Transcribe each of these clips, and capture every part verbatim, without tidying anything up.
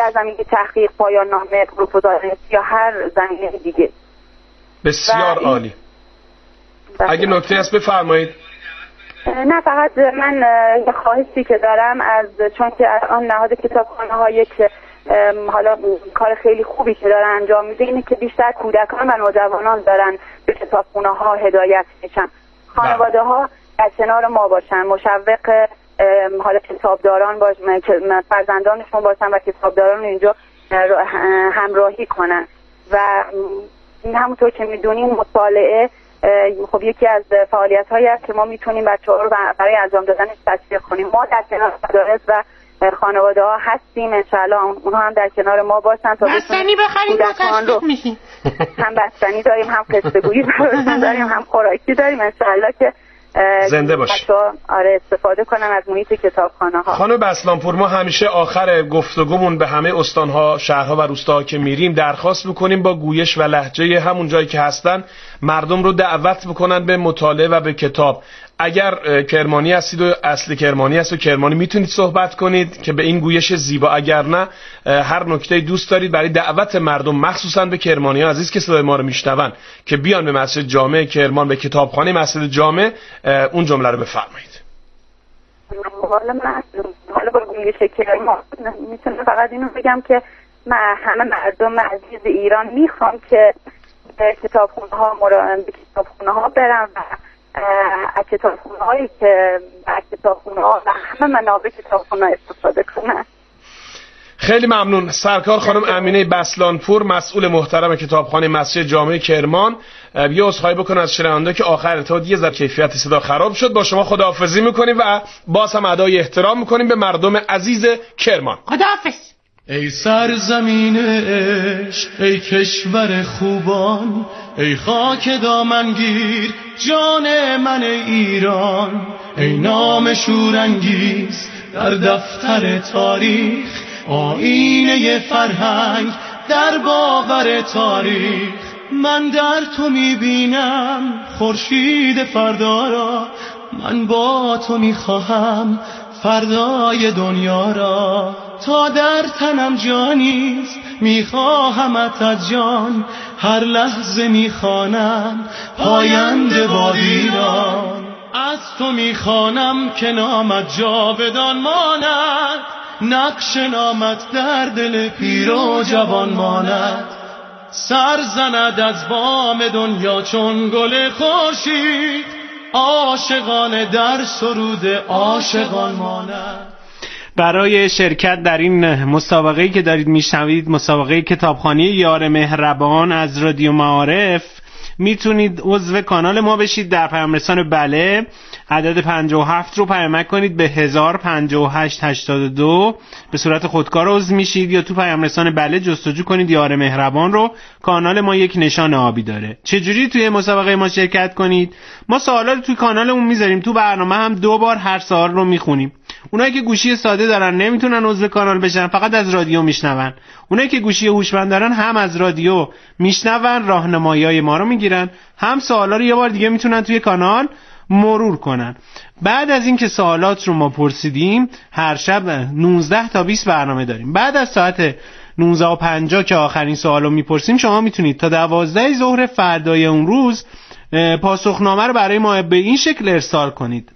در زمینه تحقیق، پایان نامه، پروپوزال یا هر زمینه دیگه. بسیار عالی. اگه نکته هست بفرمایید. نه فقط من یه خواهشی که دارم از، چون که الان نهاد کتابخانه ها یک حالا کار خیلی خوبی که دارن انجام میده اینه که بیشتر کودکان و نوجوانان دارن به کتابخونه ها هدایت میشن. خانواده ها در کنار ما باشن، مشوق حالا کتابداران باشن، فرزندانشون باشن و کتابداران اینجا همراهی کنن. و این همونطور که میدونیم مطالعه خب یکی از فعالیت‌هایی است که ما میتونیم بچه‌ها رو برای انجام دادنش تشویق کنیم. ما در کنار مدارس و خانواده ها هستیم، انشالله اونها هم در کنار ما باشن تا بستنی بخریم ما تشویق میشیم. هم بستنی داریم، هم قصه گویی داریم، هم خوراکی داریم، انشالله که زنده باشیم. آره استفاده کنن از محیط کتابخانه ها. خانم بسلامپور، ما همیشه آخر گفتگومون به همه استان‌ها، شهرها و روستاها که میریم درخواست میکنیم با گویش و لهجه همون جایی که هستن مردم رو دعوت بکنن به مطالعه و به کتاب. اگر کرمانی هستید و اصل کرمانی هست و کرمانی میتونید صحبت کنید که به این گویش زیبا، اگر نه هر نکته دوست دارید برای دعوت مردم مخصوصا به کرمانی ها عزیز که صدای ما رو میشنون که بیان به مسجد جامع کرمان، به کتابخانه مسجد جامع، اون جمله رو بفرمایید. حالا من حالا با گویش کرمان میتونم فقط اینو بگم که من همه مردم عزیز ایران میخوام که به کتابخونه ها مرا... به کتابخونه ها برن و از کتابخونه هایی که از کتابخونه ها و همه منابع کتابخونه استفاده کنن. خیلی ممنون. سرکار خانم امینه بسلانپور، مسئول محترم کتابخانه مسجد جامع کرمان، یه عذرخواهی بکنم از شنونده که آخر ارتباط یه ذره کیفیت صدا خراب شد. با شما خداحافظی میکنیم و باز هم ادای احترام میکنیم به مردم عزیز کرمان. خداحافظ. ای سرزمین عشق، ای کشور خوبان، ای خاک دامنگیر جان من ایران، ای نام شورانگیز در دفتر تاریخ، آینه فرهنگ در باور تاریخ. من در تو میبینم خورشید فردا را، من با تو میخواهم فردای دنیا را. تا در تنم جانیست میخواهمت از جان، هر لحظه میخوانم پاینده با ایران. از تو میخوانم که نامت جاودان ماند، نقش نامت در دل پیر و جوان ماند. سر زند از بام دنیا چون گل خورشید، عاشقان در سرود عاشقان ماند. برای شرکت در این مسابقه‌ای که دارید میشنوید، مسابقه کتابخانه یار مهربان از رادیو معارف، میتونید عضو کانال ما بشید. در پیام رسان بله عدد پنجاه و هفت رو پیامک کنید به هزار و پنجاه و هشت هشتاد و دو، به صورت خودکار عضو میشید، یا تو پیام رسان بله جستجو کنید یار مهربان رو. کانال ما یک نشان آبی داره. چجوری توی مسابقه ما شرکت کنید؟ ما سوالات توی کانالمون میذاریم، تو برنامه هم دو بار هر سوال رو میخونیم. اونایی که گوشی ساده دارن نمیتونن عضو کانال بشن، فقط از رادیو میشنون. اونایی که گوشی هوشمند دارن هم از رادیو میشنون، راهنمایی‌های ما رو میگیرن، هم سوالا رو یه بار دیگه میتونن توی کانال مرور کنن. بعد از اینکه سوالات رو ما پرسیدیم، هر شب نوزده تا بیست برنامه داریم. بعد از ساعت نوزده و پنجاه که آخرین سوال رو میپرسیم، شما میتونید تا دوازده ظهر فردای اون روز پاسخنامه رو برای ما به این شکل ارسال کنید.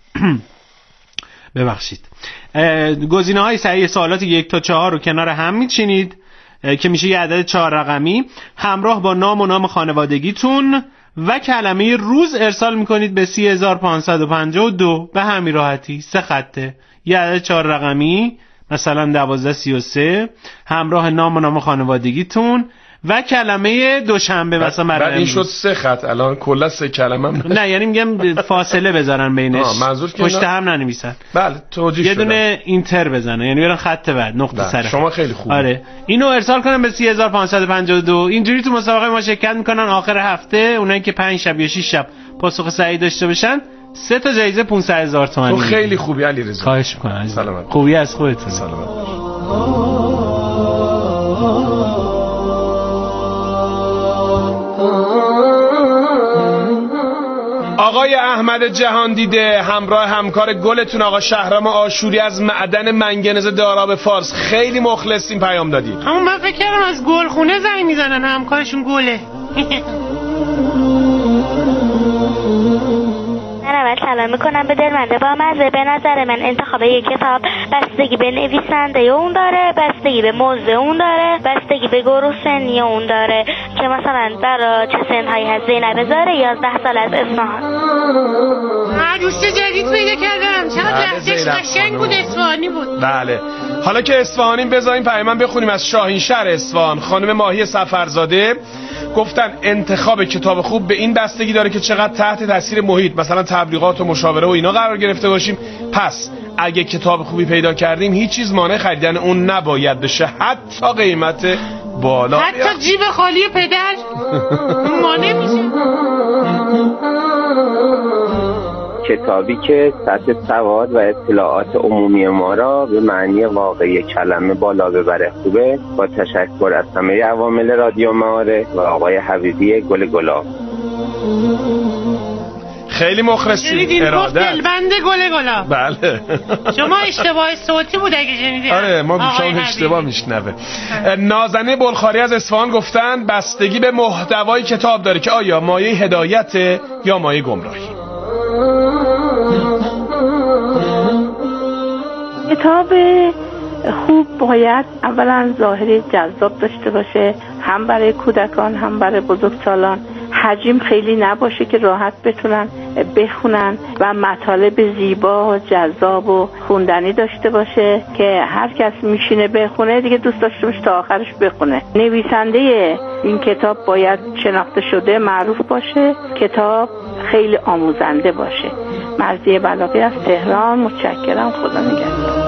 ببخشید. گزینه های صحیح سوالات یک تا چهار رو کنار هم میچینید که میشه یه عدد چهار رقمی، همراه با نام و نام خانوادگیتون و کلمه روز ارسال میکنید به سی هزار و پانصد و پنجاه و دو. به همین راحتی، سه خطه، یه عدد چهار رقمی، مثلا دوازده سی و سه، همراه نام و نام خانوادگیتون و کلمه دوشنبه مثلا برای بعد این شد سه خط. الان کلا سه کلمه هم نه، یعنی میگم فاصله بذارن بینش، پشت هم ننویسن. بله توجیه شد. یه دونه اینتر بزنن، یعنی برن خط بعد نقطه سر. شما خیلی خوبه. آره اینو ارسال کنن به سی هزار و پانصد و پنجاه و دو. اینجوری تو مسابقه ما شرکت میکنن. آخر هفته اونایی که پنج شب یا شش شب پاسخ صحیح داشته باشن سه تا جایزه پانصد هزار تومان. تو خیلی خوبی علیرضا. خواهش میکنم. سلامت. خوبی از خودتون. سلامت. آقای احمد جهان دیده همراه همکار گلتون آقا شهرام آشوری از معدن منگنز داراب فارس خیلی مخلصیم پیام دادید. اما من فکر کردم از گلخونه زنگ میزنن، همکارشون گله. من اول سلام میکنم به دلمنده با مزه. به نظر من انتخاب یک کتاب بستگی به نویسنده اون داره، بستگی به موضوع اون داره، بستگی به گروه سنی اون داره که مثلا برای چه سنهایی از زینب زاره یازده سال از اصفهان. من دوست جدید پیدا کردم، چقدر لحظه‌اش قشنگ بود، اصفهانی بود. بله حالا که اصفهانیم بذاریم پیام بخونیم از شاهین شهر اصفهان. خانم ماهی سفرزاده گفتن انتخاب کتاب خوب به این بستگی داره که چقدر تحت تاثیر محیط مثلا تبلیغات و مشاوره و اینا قرار گرفته باشیم. پس اگه کتاب خوبی پیدا کردیم هیچ چیز مانع خریدن اون نباید بشه، حتی قیمت بالا، حتی جیب خالی پدر مانع میشه. کتابی که سطح سواد و اطلاعات عمومی ما را به معنی واقعی کلمه بالا ببره خوبه. با تشکر از همه عوامل رادیو معارف و آقای حبیبی گل گلاب. خیلی مخلصیم. ارادت دلبنده گل گلاب. بله شما اشتباه صوتی بود اگه شنیدید. آره ما بیشتر اشتباه میشنوه. نازنه بلخاری از اصفهان گفتن بستگی به محتوای کتاب داره که آیا مایه هدایت یا مایه گمراهی. کتاب خوب باید اولا ظاهری جذاب داشته باشه، هم برای کودکان هم برای بزرگسالان. حجم خیلی نباشه که راحت بتونن بخونن و مطالب زیبا و جذاب و خوندنی داشته باشه که هر کس میشینه بخونه دیگه دوست داشته باشه تا آخرش بخونه. نویسنده این کتاب باید شناخته شده، معروف باشه، کتاب خیلی آموزنده باشه. مرضیه بلاغی از تهران. متشکرم، خدا نگهدار.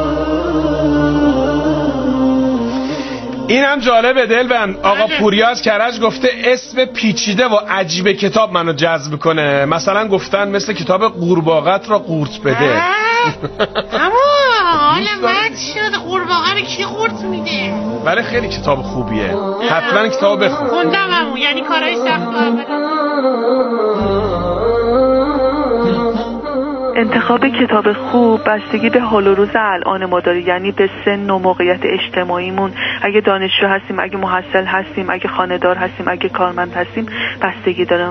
این هم جالبه دلبند. آقا پوریا از کرج گفته اسم پیچیده و عجیب کتاب منو جذب کنه. مثلا گفتن مثل کتاب قورباغت را قورت بده. همون حالا من شد قورباغه رو کی قورت میده؟ ولی خیلی کتاب خوبیه، حتما کتاب بخون. خوندم همون، یعنی کارهای سخت و انتخاب کتاب خوب بستگی به حال و روز الان ما داره، یعنی به سن و موقعیت اجتماعیمون. اگه دانشجو هستیم، اگه محصل هستیم، اگه خانه‌دار هستیم، اگه کارمند هستیم، بستگی داره.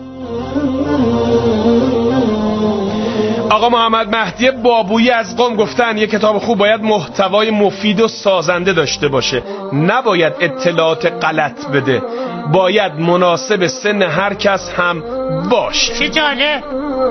آقا محمد مهدی بابویی از قم گفتن یک کتاب خوب باید محتوای مفید و سازنده داشته باشه، نباید اطلاعات غلط بده، باید مناسب سن هر کس هم باشه. چه جالب.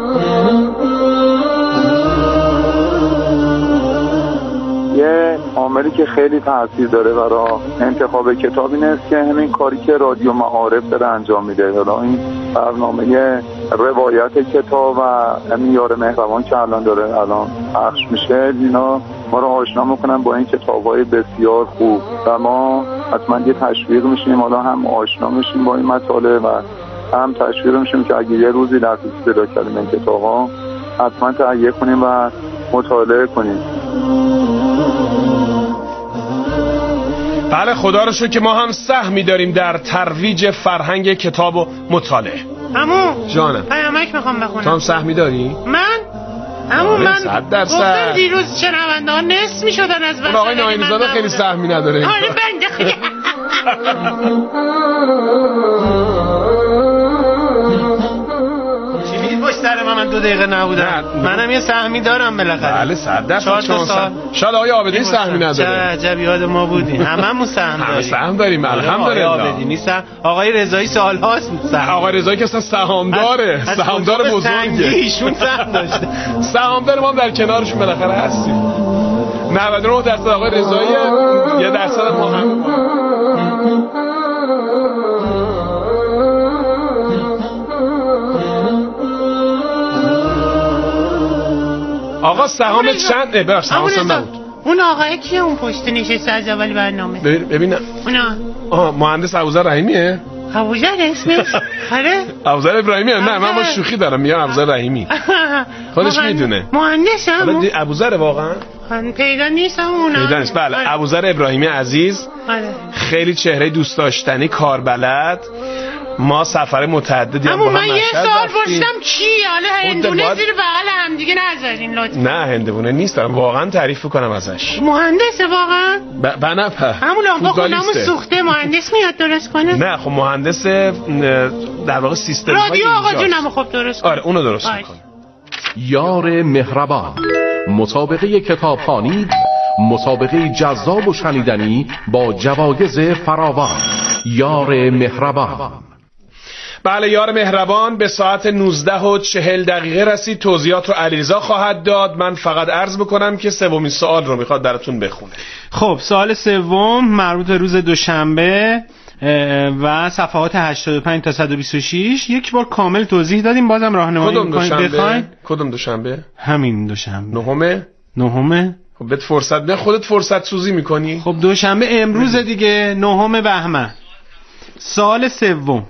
یه عاملی که خیلی تاثیر داره برای انتخاب کتاب این است که همین کاری که رادیو معارف داره انجام میده. حالا این برنامه روایت کتاب و همین یار مهربان که الان داره الان پخش میشه، اینا ما رو آشنا میکنن با این کتاب‌های بسیار خوب و ما حتما یه تشویق میشیم، حالا هم آشنا میشیم با این مطالب و هم تشویق میشیم که اگه یه روزی دسترسی پیدا کردیم این کتاب‌ها حتما تهیه کنیم و مطالعه کنیم. بله خدا رو شکر که ما هم سهمی داریم در ترویج فرهنگ کتاب و مطالعه. عمو جانم پیامک میخوام بخونم. تو هم سهمی داری؟ من؟ عمو من صد درصد گفتم دیروز شنونده ها نصف میشدن از وسط. آقای ناینزاده خیلی سهمی نداره. آره بنده خیلی. سر من دو دقیقه نبودم. منم یه سهمی دارم بالاخره. بله صد درصد چهار شاید آقای عابدی سهمی نداره. چه عجب یاد ما بودین. هممون سهم داریم. همه سهم داریم الحمدلله. آقای عابدی نیستن. آقای رضایی سال‌هاست سهم. آقای رضایی که اصلا سهامداره، سهامدار بزرگه. ایشون سهم داشته. سهامدار ما هم در کنارشون بالاخره هستیم. نود و نه درصد آقای رضایی، یه درصد ما هم. آقا سهام چنده؟ ببخش سهام نبود. اون آقای کیه اون پشت نشسته از اول برنامه؟ ببینم. اونا. آها مهندس ابوذر رحیمیه؟ ابوذر اسمش؟ آره؟ ابوذر ابراهیمیه؟ نه من با شوخی دارم میگم ابوذر رحیمی. خودش میدونه. مهندس هم؟ ابوذر واقعا؟ پیدا نیست اون. پیدا نیست. بله ابوذر ابراهیمی عزیز. خیلی چهره دوست داشتنی، کاربلد. ما سفر متعددی هم اما با هم من یه مشهد سال رفتیم. پرسیدم کی؟ حالا هندونه باید... زیر بغل هم دیگه نذارین لطفا. نه هندونه نیست، دارم واقعا تعریف کنم ازش. مهندسه واقعا؟ ب... بنفه همون لامپا خونمون سوخته، مهندس میاد درست کنه؟ نه خب مهندس در واقع سیستم رادیو آقا جونم خب درست کنه. آره اونو درست میکنه. یار مهربان، مسابقه کتابخوانی، مسابقه جذاب و شنیدنی با جوایز فراوان. یار مهربان. بله یار مهربان به ساعت نوزده و چهل دقیقه رسید. توضیحات رو علیرضا خواهد داد. من فقط عرض بکنم که سومین سوال رو میخواد براتون بخونه. خب سوال سوم مربوط به روز دوشنبه و صفحات هشتاد و پنج تا صد و بیست و شش. یک بار کامل توضیح دادیم، بازم راهنمایی می‌کنیم بخواید. کدوم دوشنبه؟ همین دوشنبه. نهمه؟ نهمه. خب بهت فرصت نه، خودت فرصت سوزی میکنی. خب دوشنبه امروز دیگه، نهم بهمن. سوال سوم،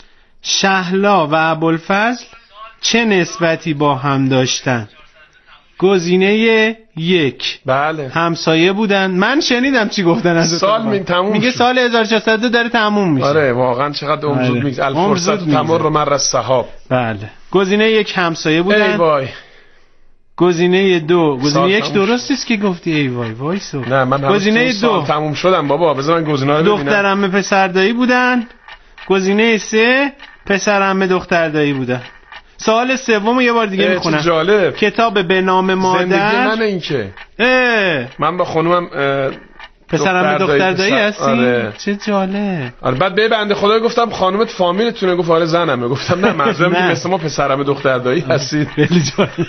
شهلا و ابوالفضل چه نسبتی با هم داشتن؟ گزینه یک، بله همسایه بودن. من شنیدم چی گفتن از سال می تموم میگه سال هزار و ششصد و دو داره تموم میشه. آره واقعا چقدر عمر زود میگذره. الفرصت تمر مر السحاب. بله گزینه یک همسایه بودن. ای وای. گزینه دو، گزینه یک درست است که گفتی ای وای وایسو. نه من گزینه دو تموم شدم بابا، بذار من گزینه‌ها رو ببینم. دختر عمه پسر دایی بودن. گزینه سه، پسر عمه دختر دایی بودن. سوال سومو یه بار دیگه میخونم. جالب. کتاب به نام مادر. زندگی من این که اه. من با خانومم پسر عمه دختر دایی هستی؟ آره. چه جالب. آره بعد به بنده خدا گفتم خانومت فامیلتونه، گفت آره زنمه. گفتم نه منظورم اینه مثل ما پسر عمه دختر دایی هستید. خیلی جالب.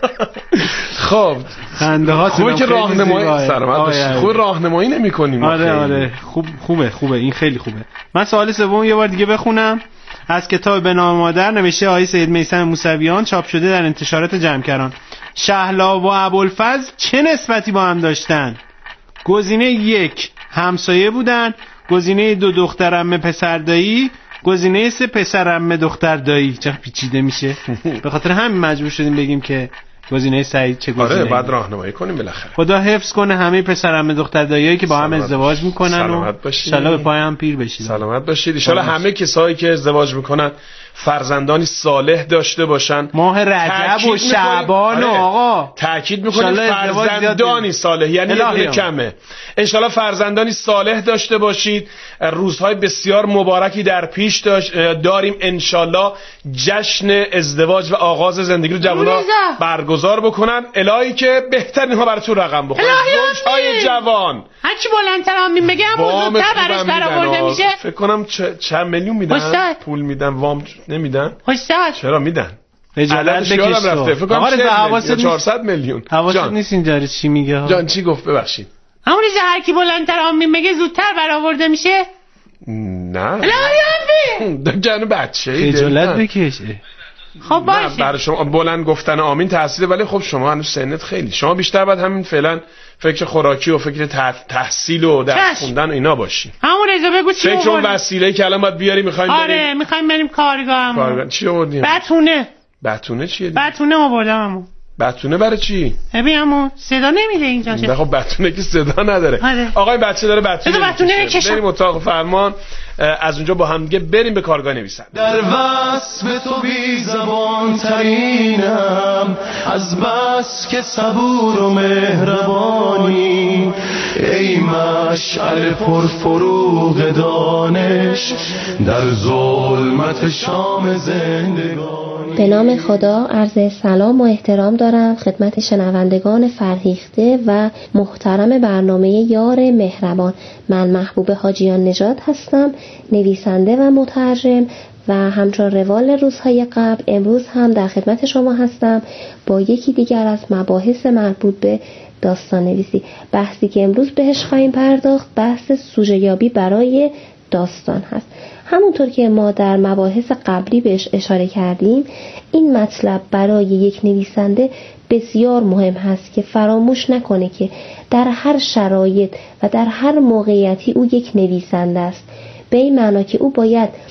خب خنده ها خوبه که راهنمایی سلامت خوب راهنمایی نمی‌کنیم. آره آره خوب خوبه خوبه این خیلی خوبه. من سوال سوم یه بار دیگه بخونم. از کتاب به نام مادر نوشته آقای سید میثم موسویان، چاپ شده در انتشارات جمکران. شهلا و ابوالفضل چه نسبتی با هم داشتن؟ گزینه یک همسایه بودن. گزینه دو دختر عمه پسر دایی. گزینه سه پسر عمه دختر دایی. چه پیچیده میشه. به خاطر همین مجبور شدیم بگیم که گزینه سعید چه گزینه‌ای. آره بعد راهنمایی کنیم بالاخره. خدا حفظ کنه همه پسر عمه دختر داییایی که با هم ازدواج میکنن و ان شاءالله به پای هم پیر بشید. سلامت باشید. ان شاءالله همه کسایی که ازدواج میکنن فرزندانی صالح داشته باشن. ماه رجب و شعبان و آقا تاکید میکنیم فرزندانی صالح، یعنی یه کمه. ان شاءالله فرزندانی صالح داشته باشید. روزهای بسیار مبارکی در پیش داریم. ان شاءالله جشن ازدواج و آغاز زندگی رو جوونا برگزار بکنن. الهی که بهترین ها براتون رقم بخوره. زوجهای جوان هر کی بلندتر همین بگه هم زودتر براش برآورده میشه. فکر کنم چند میلیون میدن پول میدن وام نمیدن. استاد چرا میدن؟ اجالت بکش رفته. فکر کنم چهارصد میلیون. حواست نیست اینجوری چی میگه. جان چی گفت ببخشید؟ همون ریزه هر کی بلندتر همین بگه زودتر برآورده میشه. نه الهی دگن بچه اجالت بکش. خب باشه برای شما بلند گفتن آمین تحصیل، ولی خب شما هنوز سنت خیلی، شما بیشتر باید همین فعلا فکر خوراکی و فکر تحصیل و درس خوندن و اینا باشی. همون رضا بگو چی فکر اون وسیله‌ای که الان باید بیاری می‌خوایم بریم. آره می‌خوایم بریم کارگاه. کارگاه چی آوردیم؟ بتونه. بتونه چیه؟ بتونه آوردم. بتونه برای چی؟ ببین عمو صدا نمیده اینجا. نه خب بتونه که صدا نداره. آره. آقای بچه داره بتونه. بتونه بکشم. بریم اتاق فرمان، از اونجا با هم دیگه بریم به کارگاه نویسنده. در وصف تو بی زبان ترینم، از بس که صبور و مهربانی، ای مشعل پرفروغ دانش در ظلمت شام زندگانی. به نام خدا عرض سلام و احترام دارم خدمت شنوندگان فرهیخته و محترم برنامه یار مهربان. من محبوب حاجیان نژاد هستم، نویسنده و مترجم و همچون روال روزهای قبل امروز هم در خدمت شما هستم با یکی دیگر از مباحث مربوط به داستان نویسی. بحثی که امروز بهش خواهیم پرداخت بحث سوژه یابی برای داستان هست. همونطور که ما در مباحث قبلی بهش اشاره کردیم، این مطلب برای یک نویسنده بسیار مهم هست که فراموش نکنه که در هر شرایط و در هر موقعیتی او یک نویسنده است، به این معنا که او باید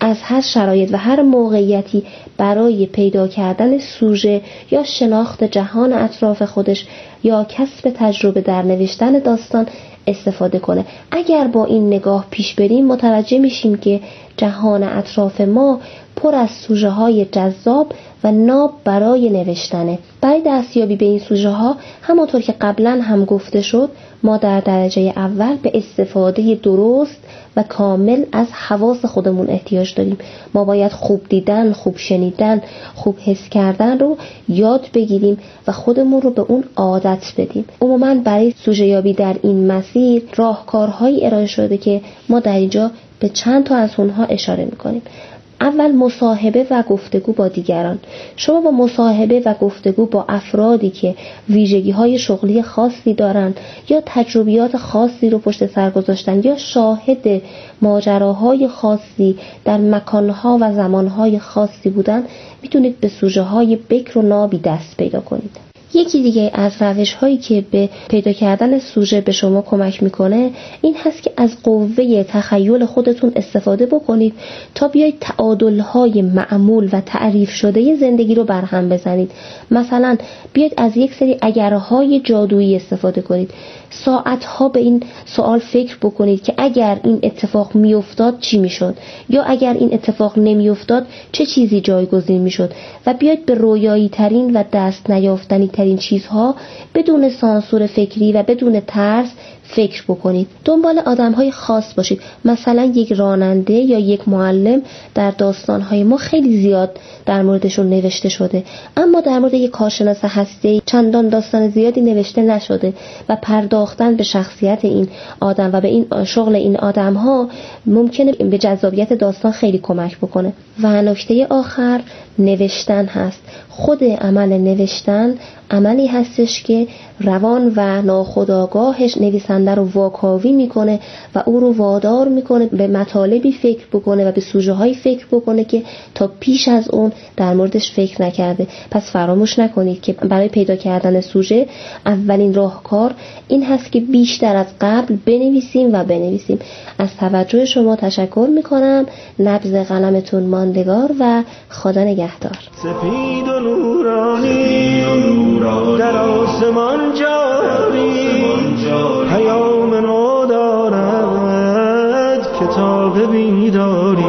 از هر شرایط و هر موقعیتی برای پیدا کردن سوژه یا شناخت جهان اطراف خودش یا کسب تجربه در نوشتن داستان استفاده کنه. اگر با این نگاه پیش بریم متوجه میشیم که جهان اطراف ما پر از سوژه های جذاب و ناب برای نوشتنه. برای دستیابی به این سوژه ها همونطور که قبلا هم گفته شد ما در درجه اول به استفاده درست و کامل از حواس خودمون احتیاج داریم. ما باید خوب دیدن، خوب شنیدن، خوب حس کردن رو یاد بگیریم و خودمون رو به اون عادت بدیم. عموما برای سوژه یابی در این مسیر راهکارهایی ارائه شده که ما در اینجا به چند تا از اونها اشاره میکنیم. اول مصاحبه و گفتگو با دیگران. شما با مصاحبه و گفتگو با افرادی که ویژگی‌های شغلی خاصی دارن یا تجربیات خاصی رو پشت سر گذاشتن یا شاهد ماجراهای خاصی در مکانها و زمانهای خاصی بودن میتونید به سوژه‌های بکر و نابی دست پیدا کنید. یکی دیگه از روش‌هایی که به پیدا کردن سوژه به شما کمک میکنه این هست که از قوه تخیل خودتون استفاده بکنید تا بیایید تعادل‌های معمول و تعریف شده زندگی رو برهم بزنید. مثلا بیایید از یک سری اگرهای جادویی استفاده کنید. ساعتها به این سوال فکر بکنید که اگر این اتفاق میافتاد چی میشد یا اگر این اتفاق نمیافتاد چه چیزی جایگزین میشد و بیایید به رویایی ترین و دست نیافتنی ترین چیزها بدون سانسور فکری و بدون ترس فکر بکنید. دنبال آدم‌های خاص باشید. مثلا یک راننده یا یک معلم در داستان‌های ما خیلی زیاد در موردشون نوشته شده، اما در مورد یک کارشناس هسته‌ای چندان داستان زیادی نوشته نشده و پرداختن به شخصیت این آدم و به این شغل این آدم‌ها ممکنه به جذابیت داستان خیلی کمک بکنه. و نکته آخر نوشتن هست. خود عمل نوشتن عملی هستش که روان و ناخودآگاهش نویسنده رو واکاوی میکنه و او رو وادار میکنه به مطالبی فکر بکنه و به سوژه های فکر بکنه که تا پیش از اون در موردش فکر نکرده. پس فراموش نکنید که برای پیدا کردن سوژه اولین راهکار این هست که بیشتر از قبل بنویسیم و بنویسیم. از توجه شما تشکر میکنم. نبض قلمتون ماندگار و خدا نگهدار. سپید و نورانی در آسمان جاری پیام نو دارد کتاب بیداری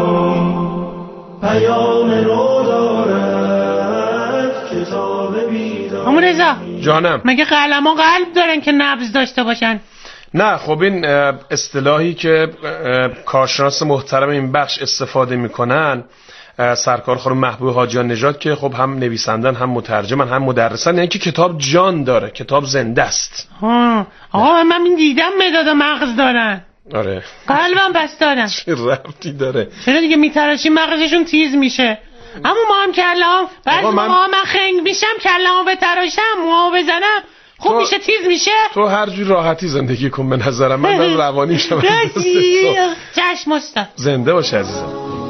پیام نو دارد کتاب بیداری. عمو رضا جانم، مگه قلم‌ها قلب دارن که نبض داشته باشن؟ نه خب این اصطلاحی که کارشناس محترم این بخش استفاده میکنن سرکار خانم محبوب حاجیان نژاد که خب هم نویسندن هم مترجمن هم مدرسن، یعنی که کتاب جان داره، کتاب زنده است. ها آقا من این دیدم مداد و مغز دارن. آره قلبم بس دارن. چه ربطی داره؟ چرا دیگه میتراشی مغزشون تیز میشه. اما ما هم کلام بعضی من... موقع من خنگ میشم کلامو بتراشم موها بزنم خوب میشه تیز میشه. تو هر جور راحتی زندگی کن به نظرم. من من روانی شدم. چشم استاد. زنده باشه عزیزم.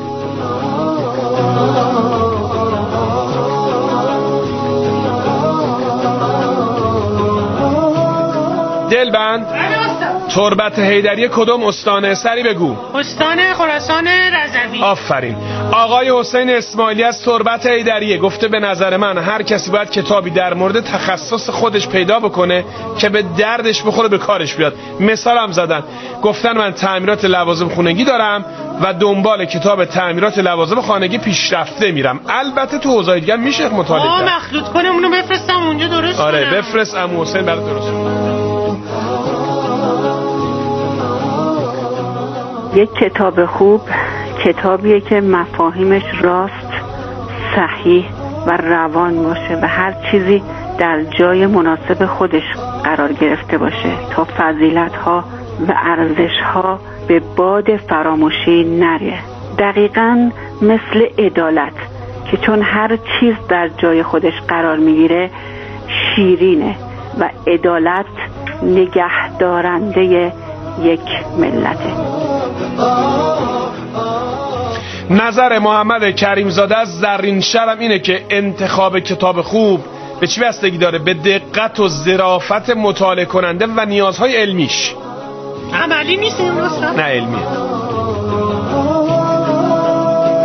دلبند تربت حیدری کدوم استانه؟ سری بگو. استان خراسان رضوی. آفرین. آقای حسین اسماعیلی از تربت حیدریه گفته به نظر من هر کسی باید کتابی در مورد تخصص خودش پیدا بکنه که به دردش بخوره به کارش بیاد. مثالم زدن گفتن من تعمیرات لوازم خانگی دارم و دنبال کتاب تعمیرات لوازم خانگی پیشرفته میرم. البته تو حوزه‌های دیگه میشه مطالعه کرد. آ مخلوط کنم اونو بفرستم اونجا درست کنم. آره بفرست عمو حسین برات درست کنه. یک کتاب خوب کتابیه که مفاهیمش راست، صحیح و روان باشه و هر چیزی در جای مناسب خودش قرار گرفته باشه تا فضیلت‌ها و ارزش‌ها به باد فراموشی نره. دقیقاً مثل عدالت که چون هر چیز در جای خودش قرار میگیره شیرینه و عدالت نگهدارنده یک ملته. نظر محمد کریمزاده از زرین شرم اینه که انتخاب کتاب خوب به چی بستگی داره؟ به دقت و ظرافت مطالعه کننده و نیازهای علمیش. عملی نیست این راست؟ نه علمیه.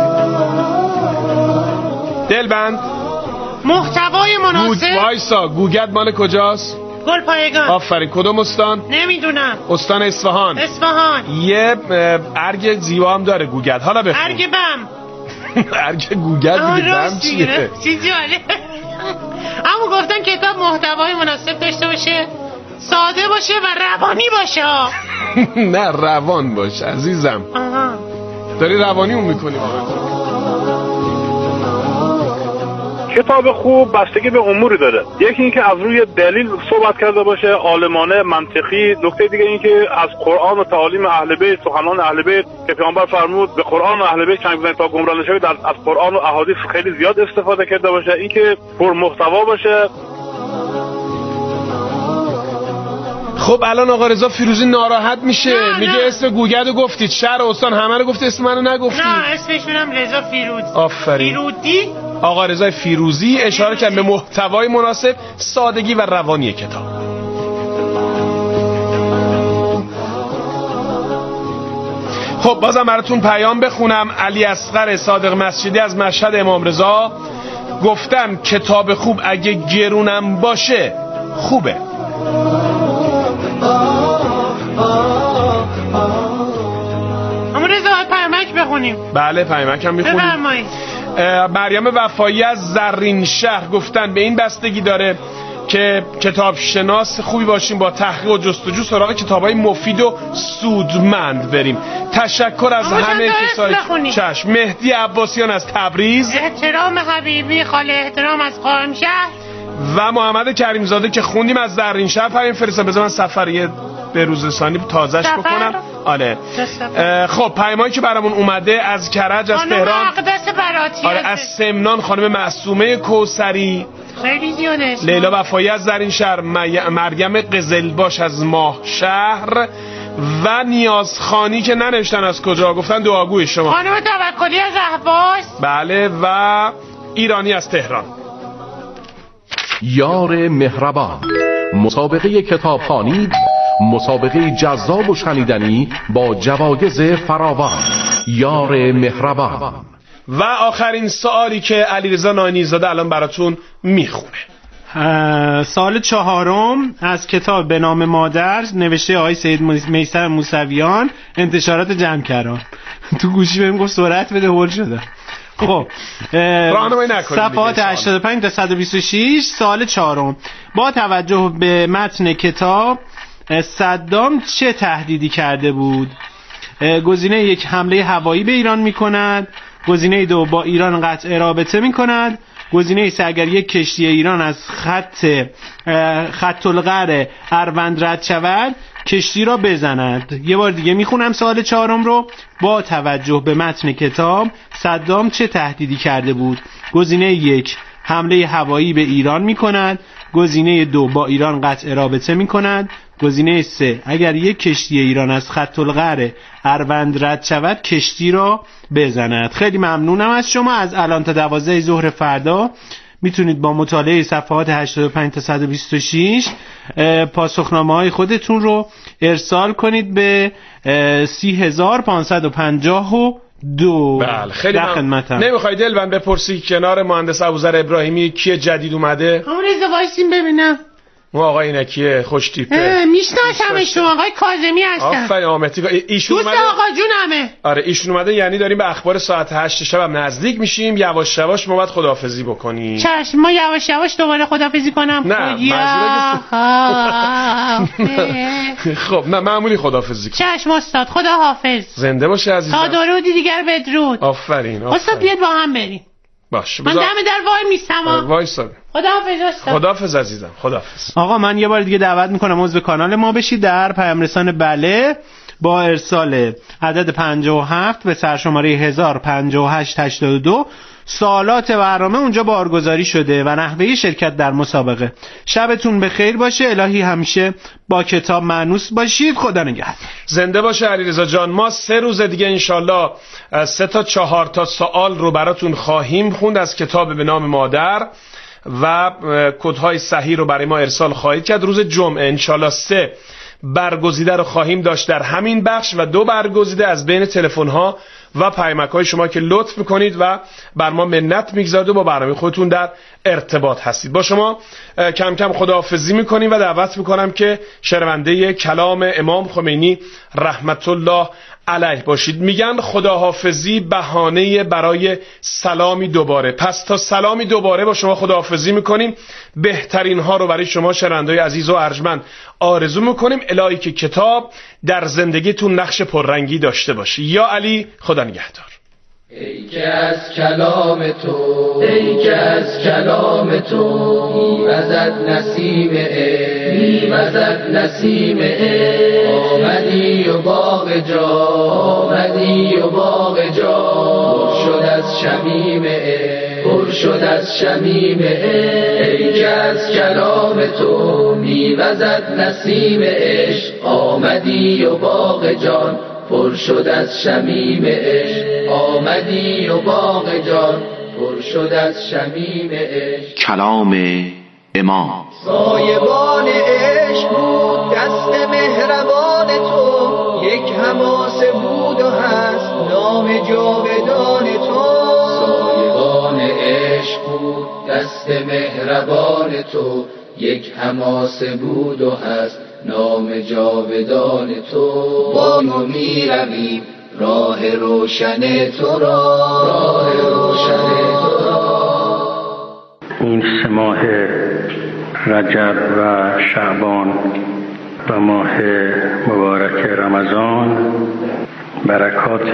دلبند؟ محتوای مناسب. وایسا، گوگت مال کجاست؟ گل پایگان. آفرین. کدوم استان؟ نمیدونم. استان اصفهان. اصفهان. یه ارگ زیبا هم داره گوگت. حالا بخون. ارگ بم. ارگ گوگت دیگه بم چیه؟ چی جالب. اما گفتن کتاب محتوای مناسب داشته باشه، ساده باشه و روانی باشه. نه روان باشه عزیزم. آها. داری روانی اون میکنی واقعا. کتاب خوب بستگی به اموری داره. یکی این که از روی دلیل صحبت کرده باشه، عالمانه، منطقی. نکته دیگه این که از قرآن و تعالیم اهل بیت، سخنان اهل بیت که پیامبر فرمود به قرآن و اهل بیت چنگ بزنید تا گمراه نشوید، از قرآن و احادیث خیلی زیاد استفاده کرده باشه. این که پر محتوا باشه. خب الان آقا رضا فیروزی ناراحت میشه، نه میگه نه. اسم گوگدو گفتید، شهر استان همه رو گفتی، اسم منو نگفتی. نه اسمشونم رضا فیروز. آفرین. فیروزی. آقا رضا فیروزی اشاره کرد به محتوای مناسب، سادگی و روانی کتاب. خب بازم براتون پیام بخونم. علی اصغر صادق مسجدی از مشهد امام رضا گفتم کتاب خوب اگه گرونم باشه خوبه. اما رضا پیامک بخونیم. بله پیامک هم میخونیم. بفرمایید. مریم وفایی از زرین شهر گفتن به این بستگی داره که کتاب شناس خوبی باشیم، با تحقیق و جستجو سراغ کتابای مفید و سودمند بریم. تشکر از همه کسایی. چشم. مهدی عباسیان از تبریز. احترام حبیبی خاله احترام از قائمشهر. و محمد کریمزاده که خوندیم از زرین شهر پیام فرستادن. بذار من سفریه به روزرسانی تازهش بکنم. آره. خب پیامایی که برامون اومده از کرج، از تهران، آره از سمنان خانم معصومه کوثری، خیلی زیاده. لیلا وفایی از زرین شهر، مریم قزلباش از ماه شهر و نیازخانی که ننوشتن از کجا، گفتن دعاگوی شما. خانم توکلی از اهواز. بله. و ایرانی از تهران. یار مهربان، مسابقه کتابخوانی، مسابقه جذاب و شنیدنی با جوایز فراوان. یار مهربان. و آخرین سوالی که علیرضا ناینی زاده الان براتون میخونه. سال چهارم از کتاب به نام مادر نوشته آقای سید میثم موسویان، انتشارات جمع‌کران. تو گوشی بهم گفت سرعت بده، هول شده. خب صفحات هشتاد و پنج تا صد و بیست و شش. سال چهارم. با توجه به متن کتاب صدام چه تهدیدی کرده بود؟ گزینه یک حمله هوایی به ایران میکند، گزینه دو با ایران قطع رابطه میکند، گزینه سه اگر یک کشتی ایران از خط خط القر اروند رد شود کشتی را بزند. یه بار دیگه میخونم سوال چهارم رو. با توجه به متن کتاب صدام چه تهدیدی کرده بود؟ گزینه یک حمله هوایی به ایران میکند، گزینه دو با ایران قطع رابطه میکند، گزینه سه اگر یک کشتی ایران از خط القر اروند رد شود کشتی را بزند. خیلی ممنونم از شما. از الان تا دوازده ظهر فردا میتونید با مطالعه صفحات هشتاد و پنج تا صد و بیست و شش پاسخنامه های خودتون رو ارسال کنید به سی هزار پانصد و پنجاه و دو. بله خیلی خدمتم. نمیخوای دلبند بپرسی کنار مهندس ابوذر ابراهیمی کیه جدید اومده؟ همون رضا وایسین ببینم. اون آقای اینکیه خوش تیپه. میشناسمشون، آقای کاظمی هستن. آفرین آمتی. ایشون دوست اومده. آقا جونمه. آره ایشون اومده، یعنی داریم به اخبار ساعت هشت شب هم نزدیک میشیم. یواش یواش ما باید خداحافظی بکنیم. چشم. ما یواش یواش دوباره خداحافظی کنم. نه منظورم خب نه معمولی خداحافظی کنم. چشم استاد، خداحافظ. زنده باشه عزیزم. تا درودی دیگر بدرود. آفرین. استاد بیاد با هم بریم. باش. من دم در وای میستم. وایسا. خداحافظ استاد. خداحافظ عزیزم. خداحافظ. آقا من یه بار دیگه دعوت میکنم عضو کانال ما بشید در پیام رسان بله با ارسال عدد پنجاه و هفت به سرشماره هزار و پنجاه و هشت هشتاد و دو. سوالات برنامه اونجا بارگذاری شده و نحوه شرکت در مسابقه. شبتون بخیر باشه. الهی همیشه با کتاب مانوس باشید. خدا نگهدار. زنده باشه علیرضا جان. ما سه روز دیگه انشالله سه تا چهار تا سوال رو براتون خواهیم خوند از کتاب به نام مادر و کدهای صحیح رو برای ما ارسال خواهید کرد. روز جمعه انشالله سه برگزیده رو خواهیم داشت در همین بخش و دو برگزیده از بین تلفن‌ها و پیامک‌های شما که لطف میکنید و بر ما منت میگذارید و با برنامه خودتون در ارتباط هستید. با شما کم کم خداحافظی میکنیم و دعوت میکنم که شنونده کلام امام خمینی رحمت الله علیه باشید. میگن خداحافظی بهانه برای سلامی دوباره. پس تا سلامی دوباره با شما خداحافظی میکنیم. بهترین ها رو برای شما شنونده‌های عزیز و ارجمند آرزو میکنیم. الهی که کتاب در زندگیتون نقش پررنگی داشته باشه. یا علی، خدا نگهدار. ای که از کلام تو ای که از کلام تو میوزد نسیم عشق میوزد نسیم عشق آمدی و باغ جا آمدی و باغ جا پر شد از شمیم عشق پر شد از شمیم عشق ای که از کلام تو میوزد نسیم عشق آمدی و باغ جان پر شد از شمیم عشق آمدی و باغ جان پر شد از شمیم عشق. کلام امام. سایبان عشق بود دست مهربان تو، یک حماسه بود و هست نام جاودان تو. سایبان عشق بود دست مهربان تو، یک حماسه بود و هست نام جاودان تو. با ما می رویم راه روشن تو را، راه روشن تو را. این سه ماه رجب و شعبان و ماه مبارک رمضان برکات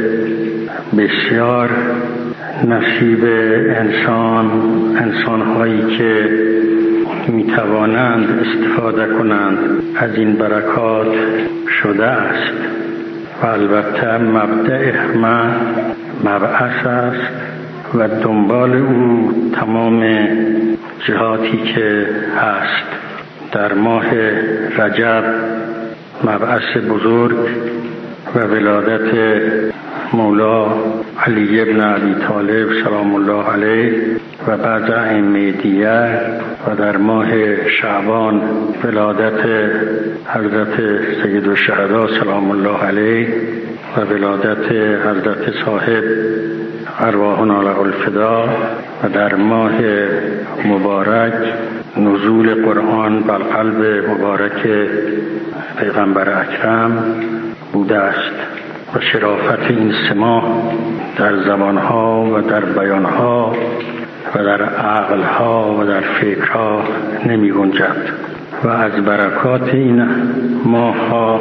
بسیار نصیب انسان انسان‌هایی که می توانند استفاده کنند از این برکات شده است و البته مبدأ همه مبعث است و دنبال او تمام جهاتی که هست. در ماه رجب مبعث بزرگ و ولادت مولا علی ابن ابی طالب سلام الله علیه و بعد ائمه دیگر، و در ماه شعبان ولادت حضرت سید الشهدا سلام الله علیه و ولادت حضرت صاحب ارواحنا له الفدا، و در ماه مبارک نزول قرآن بر قلب مبارک پیغمبر اکرم بوده است. و شرافت این سه ماه در زبانها و در بیانها و در عقلها و در فکرها نمی گنجد. و از برکات این ماه ها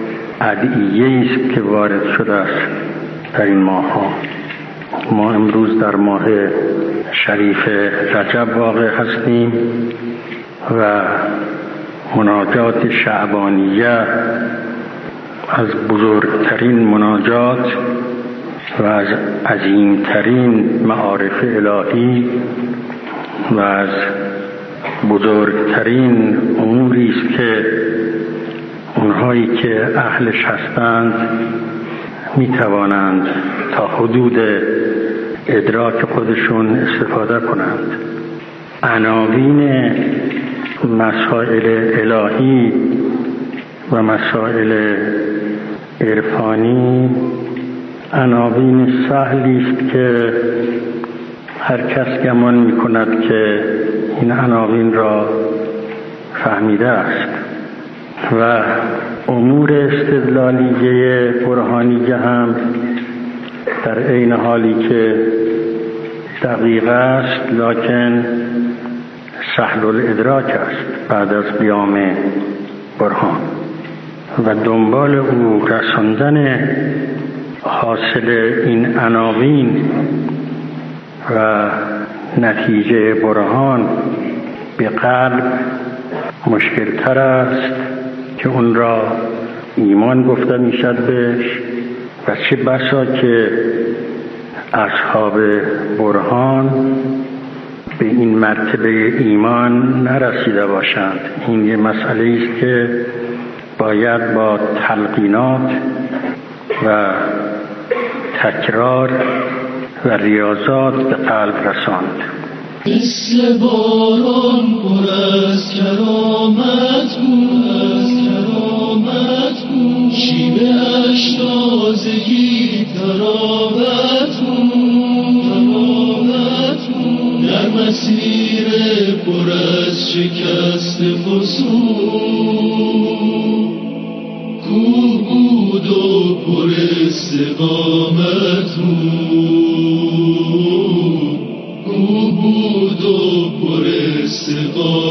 ادعیه است که وارد شده است در این ماه ها. ما امروز در ماه شریف رجب واقع هستیم و مناجات شعبانیه از بزرگترین مناجات و از عظیمترین معارف الهی و از بزرگترین اموری است که اونهایی که اهلش هستند می توانند تا حدود ادراک خودشون استفاده کنند. عناوین مسائل الهی و مسائل عرفانی عناوین سهلی است که هر کس گمان می کند که این عناوین را فهمیده است و امور استدلالیه برهانیه هم در عین حالی که دقیق است لکن سهل الادراک است بعد از قیام برهان، و دنبال او رساندن حاصل این عناوین و نتیجه برهان به قلب مشکل تر است که اون را ایمان گفته می شد بهش، و چه بسا که اصحاب برهان به این مرتبه ایمان نرسیده باشند. این یه مسئله است که باید با تلقینات و تکرار و ریاضات به قلب رساند. مثل باران پر از کرامت بود، از کرامت بود، شیبه‌اش تازگی در مسیر پر از شکست فسون کوه بود و پر استقامت بود کوه بود و پر استقامت